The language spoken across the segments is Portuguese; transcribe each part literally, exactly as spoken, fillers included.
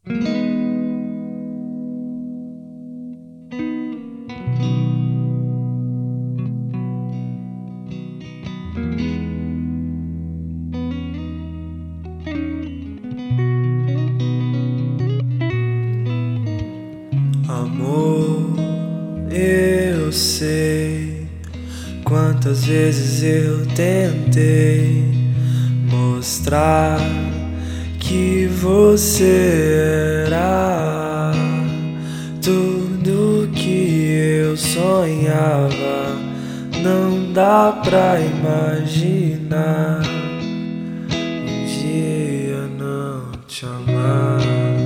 Amor, eu sei quantas vezes eu tentei mostrar que você era tudo que eu sonhava. Não dá pra imaginar um dia não te amar.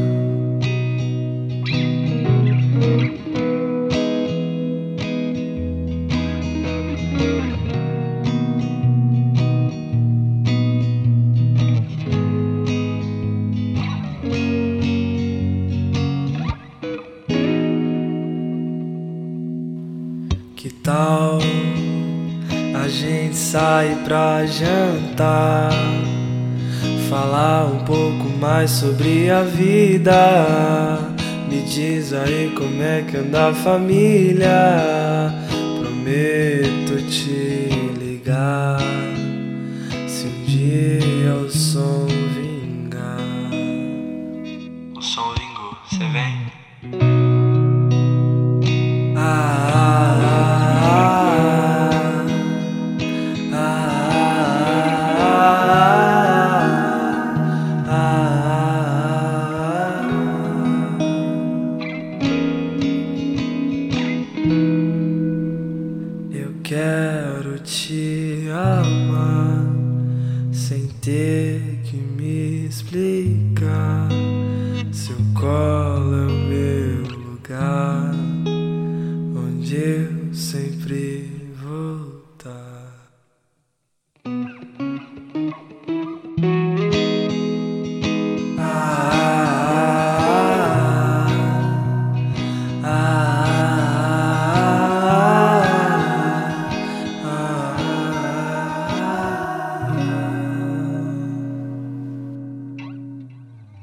Que tal a gente sair pra jantar, falar um pouco mais sobre a vida? Me diz aí como é que anda a família. Prometo te ligar se um dia o som vingar. O som vingou, cê vem? Eu quero te amar sem ter que me explicar. Seu colo é o meu lugar, onde eu sempre voltar.